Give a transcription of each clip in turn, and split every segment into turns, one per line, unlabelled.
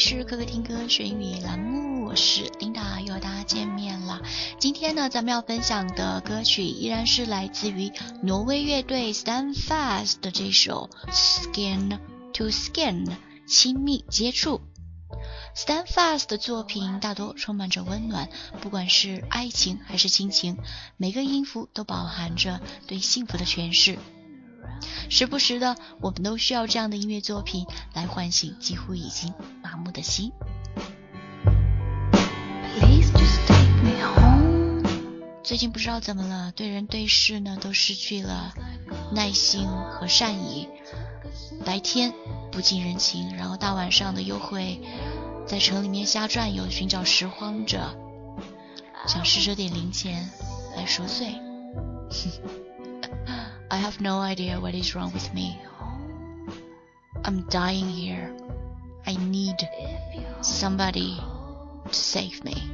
是可可听歌学英语栏目，我是 Linda， 又和大家见面了。今天呢，咱们要分享的歌曲依然是来自于挪威乐队 Stand Fast 的这首 Skin to Skin 亲密接触。Stand Fast 的作品大多充满着温暖，不管是爱情还是亲情，每个音符都饱含着对幸福的诠释。时不时的，我们都需要这样的音乐作品来唤醒几乎已经麻木的心。最近不知道怎么了，对人对事呢都失去了耐心和善意。白天不近人情，然后大晚上的又会在城里面瞎转悠，寻找拾荒者，想施舍点零钱来赎罪。I have no idea what is wrong with me. I'm dying here. I need somebody to save me.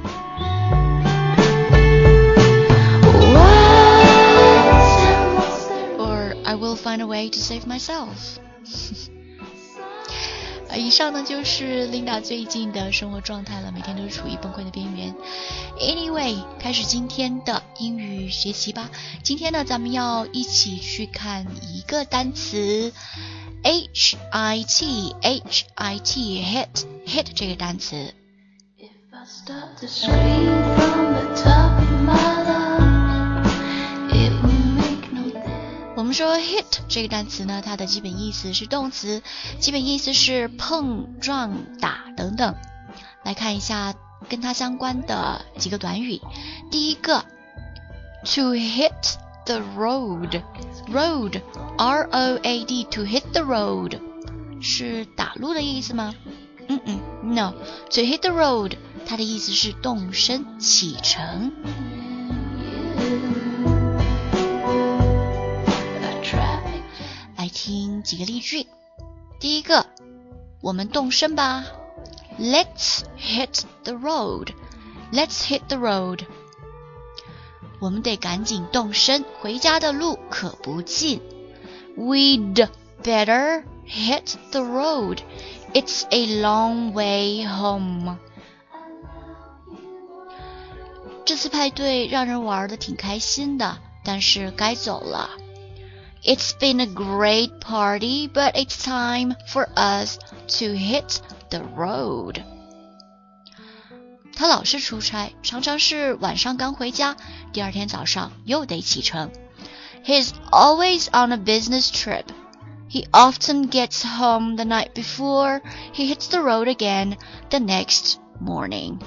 Or I will find a way to save myself. 以上呢就是 Linda 最近的生活状态了，每天都是处于崩溃的边缘。Anyway， 开始今天的英语学习吧。今天呢，咱们要一起去看一个单词 HIT hit 这个单词。我们说 hit 这个单词呢，它的基本意思是动词，基本意思是碰撞、打等等。来看一下跟它相关的几个短语。第一个 to hit the road R-O-A-D to hit the road 是打路的意思吗？No， to hit the road 它的意思是动身启程。来听几个例句。第一个，我们动身吧。Let's hit the road. Let's hit the road. 我们得赶紧动身，回家的路可不近。We'd better hit the road. It's a long way home. 这次派对让人玩得挺开心的，但是该走了。It's been a great party, but it's time for us to hit the road. 他老是出差，常常是晚上刚回家，第二天早上又得启程。He's always on a business trip. He often gets home the night before he hits the road again the next morning.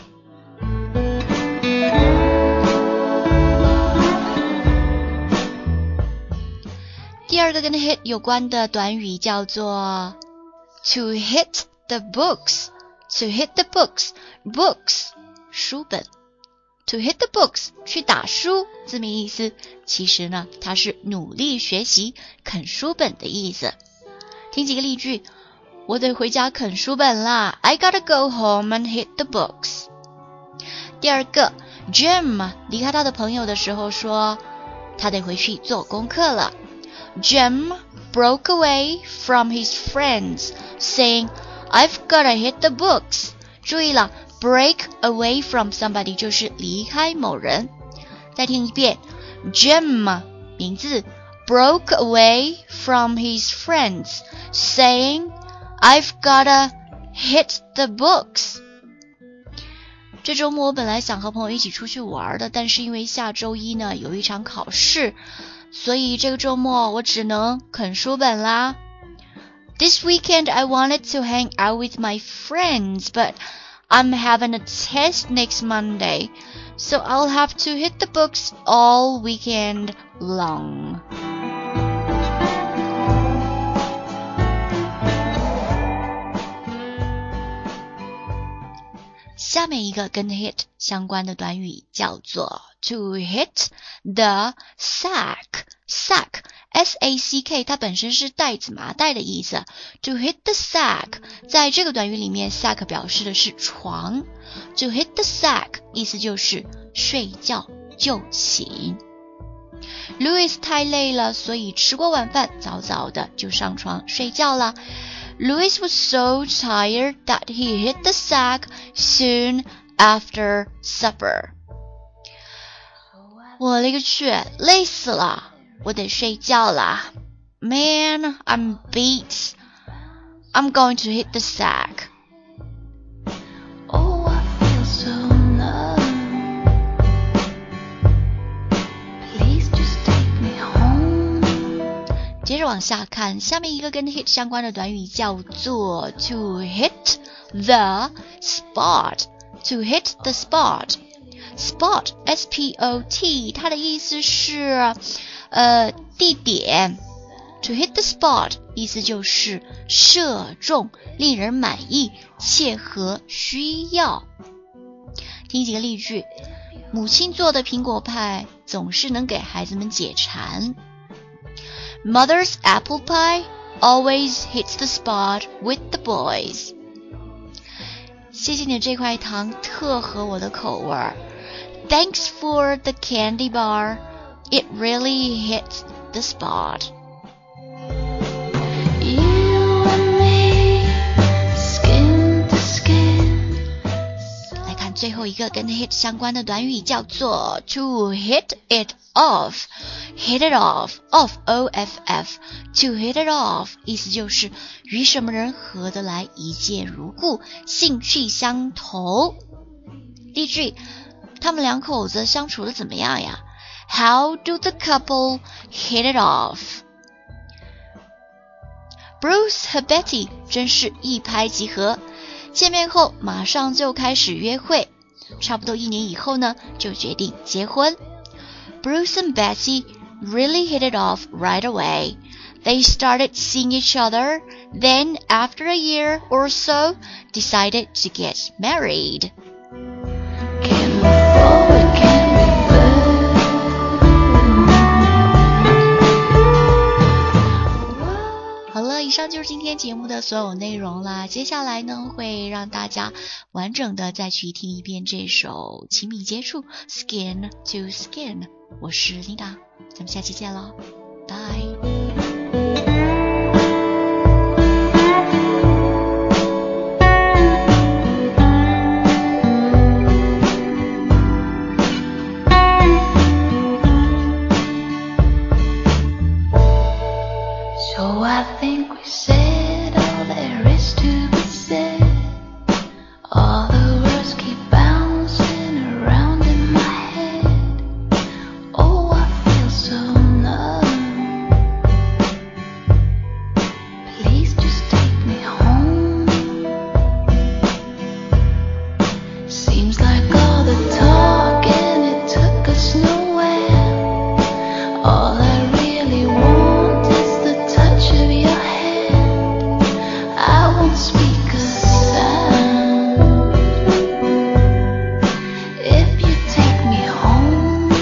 第二个跟 hit 有关的短语叫做 to hit the books. To hit the books. Books 书本。To hit the books 去打书，字面意思其实呢它是努力学习啃书本的意思。听几个例句，我得回家啃书本啦。I gotta go home and hit the books. 第二个 Jim 离开他的朋友的时候说他得回去做功课了。Jim broke away from his friends, saying, I've gotta hit the books. 注意了 break away from somebody 就是离开某人。再听一遍 Jim 名字 broke away from his friends, saying, I've gotta hit the books. 这周末我本来想和朋友一起出去玩的，但是因为下周一呢有一场考试，所以这个周末我只能啃书本啦。This weekend I wanted to hang out with my friends, but I'm having a test next Monday, so I'll have to hit the books all weekend long. 下面一个跟 hit 相关的短语叫做 to hit the sack. Sack, S-A-C-K 它本身是袋子麻袋的意思。To hit the sack 在这个短语里面 sack 表示的是床。To hit the sack 意思就是睡觉就寝。Louis 太累了，所以吃过晚饭早早的就上床睡觉了。 Louis was so tired that he hit the sack soon after supper. 我勒个去，累死了，我得睡觉啦。Man, I'm beat. I'm going to hit the sack.
Oh, I feel so numb. Please just take me home.
接着往下看，下面一个跟 hit 相关的短语叫做 to hit the spot. To hit the spot. Spot, S-P-O-T, 它的意思是地点。To hit the spot 意思就是射中，令人满意，切合需要。听几个例句，母亲做的苹果派总是能给孩子们解馋。Mother's apple pie always hits the spot with the boys. 谢谢你这块糖特合我的口味儿。Thanks for the candy bar. It really hits the spot.
You and me, skin to skin.
来看最后一个跟 hit 相关的短语叫做 to hit it off. Hit it off, off, O-F-F. To hit it off 意思就是与什么人合得来，一见如故，兴趣相投。例句，他们两口子相处得怎么样呀？ How do the couple hit it off? Bruce 和 Betty 真是一拍即合，见面后马上就开始约会，差不多1年以后呢，就决定结婚。Bruce and Betty really hit it off right away. They started seeing each other, then after a year or so, decided to get married.
Can we forward, can we burn?
好了，以上就是今天节目的所有内容啦。接下来呢，会让大家完整的再去听一遍这首亲密接触 Skin to Skin。我是 Linda， 咱们下期见了，拜。
So I think we said all there is to be said. All the words keep bouncing around in my head. Oh, I feel so numb. Please just take me home. Seems like all the talking, it took us nowhere. All I really want is the touch of your hand. I won't speak a sound if you take me home.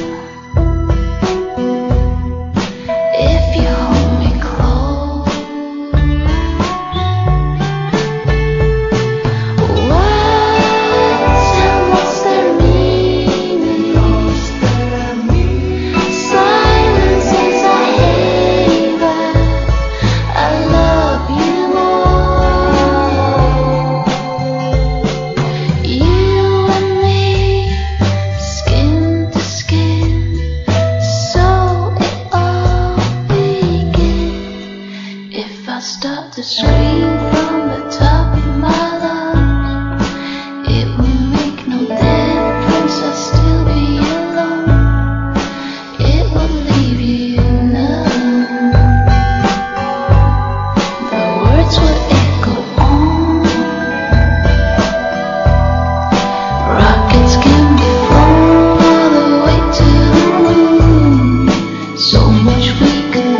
If you hold me close. Words and what's their meaning? Silence is a haven. I love you more. You and me, skin to skin. So it all begins. If I start to scream from the top of my lungs, it will make no difference. I'll still be alone. It will leave you numb. The words would echo on. Rockets can be flown all the way to the moon. So much we could